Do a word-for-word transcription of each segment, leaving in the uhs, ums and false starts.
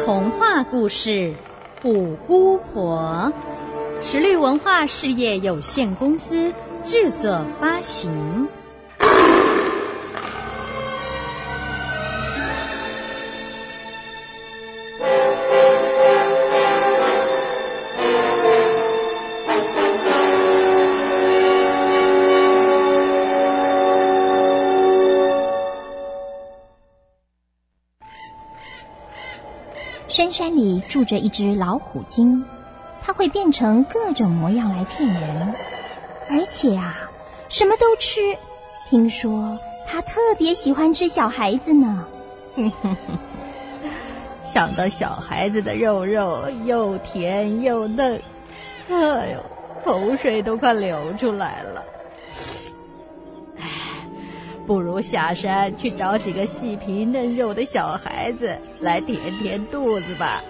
童话故事《虎姑婆》，时律文化事业有限公司制作发行。 深山里住着一只老虎精，它会变成各种模样来骗人，而且啊，什么都吃。听说它特别喜欢吃小孩子呢。 想到小孩子的肉肉又甜又嫩，哎呦，口水都快流出来了。不如下山去找几个细皮嫩肉的小孩子来填填肚子吧。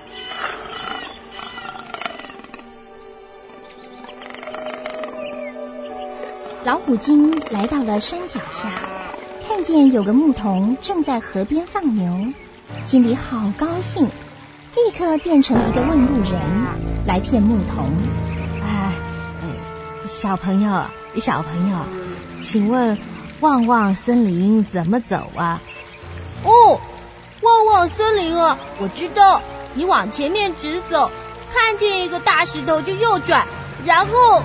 老虎精来到了山脚下，看见有个牧童正在河边放牛，心里好高兴，立刻变成一个问路人来骗牧童。 哎，小朋友，小朋友，请问旺旺森林怎么走啊？ 哦，旺旺森林啊，我知道，你往前面直走，看见一个大石头就右转，然后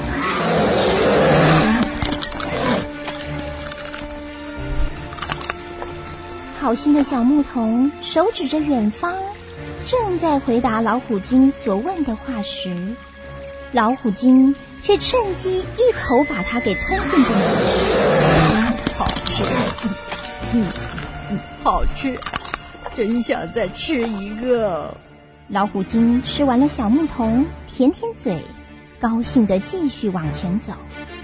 好心的小牧童手指着远方，正在回答老虎精所问的话时，老虎精却趁机一口把它给吞进肚里。 好吃，嗯嗯，好吃，真想再吃一个。 老虎精吃完了小牧童，舔舔嘴，高兴地继续往前走。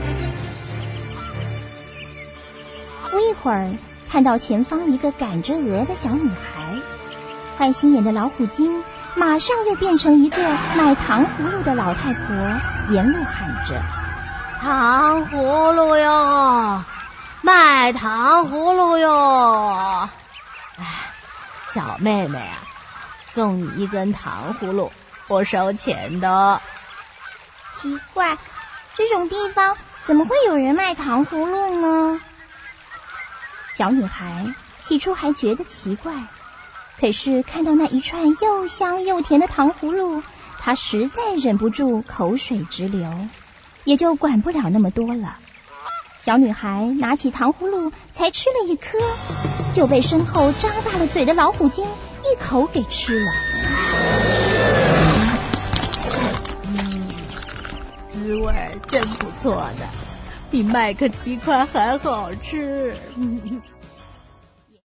不一会儿，看到前方一个赶着鹅的小女孩，坏心眼的老虎精马上又变成一个卖糖葫芦的老太婆，沿路喊着： 糖葫芦哟，卖糖葫芦哟！ 哎，小妹妹啊，送你一根糖葫芦，不收钱的。 奇怪，这种地方怎么会有人卖糖葫芦呢？小女孩起初还觉得奇怪，可是看到那一串又香又甜的糖葫芦，她实在忍不住口水直流，也就管不了那么多了。小女孩拿起糖葫芦才吃了一颗，就被身后张大了嘴的老虎精一口给吃了。 嗯，滋味真不错的，比麦克鸡块还好吃。